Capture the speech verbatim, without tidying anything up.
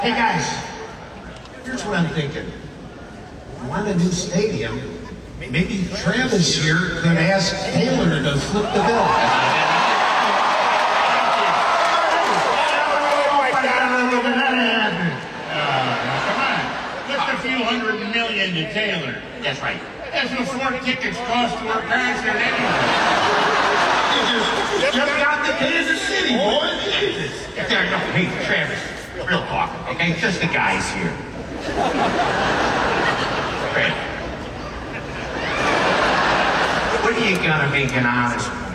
Hey guys, here's what I'm thinking. You want a new stadium? Maybe Travis here could ask Taylor to flip the bill. Just a few hundred million to Taylor. That's right. That's what four tickets cost to our parents at anyway. You just got to Kansas City, boy. Jesus. There, no, hey, Travis, real talk, okay? Just the guys here. Fred, what are you gonna make an honest